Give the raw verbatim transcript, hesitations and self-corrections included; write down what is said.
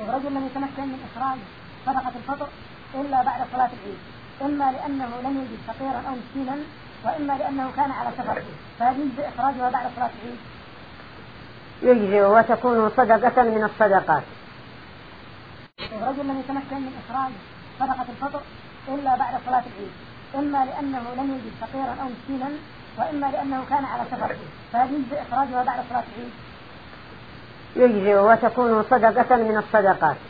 رجل لم يتمكن من إخراج صدقة الفطر إلا بعد صلاة العيد، إما لأنه لم يجد فقيرا أو مسكينا، وإما لأنه كان على سفر، فهل يجزئ إخراجها بعد صلاة العيد؟ يجزئ وتكون صدقة من الصدقات. رجل لم يتمكن من إخراج صدقة الفطر إلا بعد صلاة العيد، إما لأنه لم يجد فقيرا أو مسكينا، وإما لأنه كان على سفر، فهل يجزئ إخراجها بعد صلاة العيد؟ يجزئ وتكون صدقة من الصدقات.